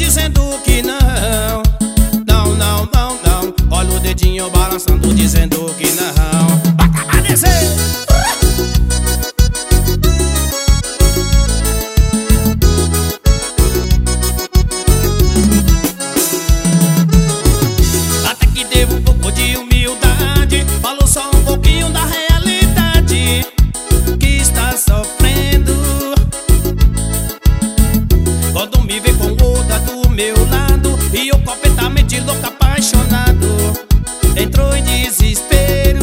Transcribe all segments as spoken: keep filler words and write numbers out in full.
dizendo que não. Não, não, não, não. Olha o dedinho balançando dizendo que não. Vai acabar descer. Até que teve um pouco de humildade, falou só um pouquinho da realidade que está sofrendo. Quando me vê com outra do meu lado e eu completamente louco, apaixonado, entrou em desespero.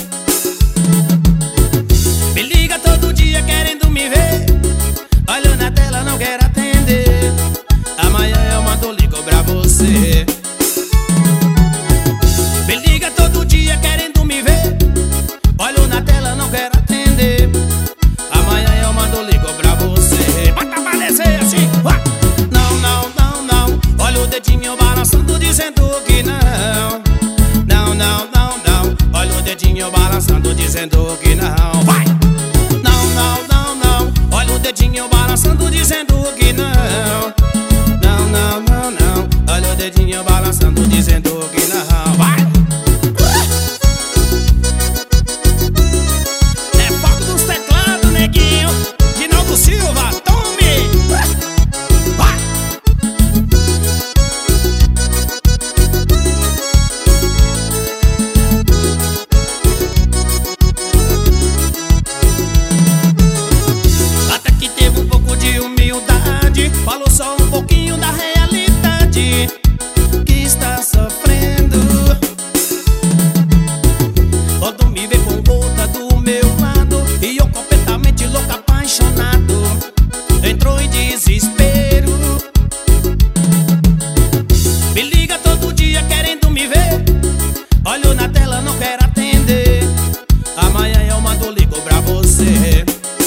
Me liga todo dia querendo me ver, olha na tela, não quero atender. Amanhã eu mando ligo pra você. Me liga todo dia querendo me ver, olho na tela, não quero atender. Amanhã eu mando ligo pra você. Vai aparecer assim. Não, não, não, não. Olha o dedinho balançando dizendo que não. Não, não, não, não. Olha o dedinho balançando dizendo que não. Vai! Não, não, não, não. Olha o dedinho balançando dizendo que não. Não, não, não, não. Olha o dedinho balançando dizendo que não. Vai! Silva, tome! Vai! Até que teve um pouco de humildade, falou só um pouquinho da realidade que está sofrendo. Quando me vê com outra do meu lado e eu completamente louco, apaixonado, entrou em desespero. Me liga todo dia querendo me ver, olho na tela, não quero atender. Amanhã eu mando ligo pra você.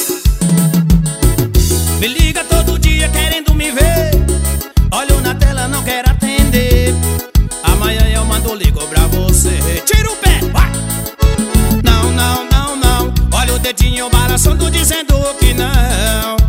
Me liga todo dia querendo me ver, olho na tela, não quero atender. Amanhã eu mando ligo pra você. Tira o pé, vai! Não, não, não, não. Olha o dedinho balançando dizendo que não.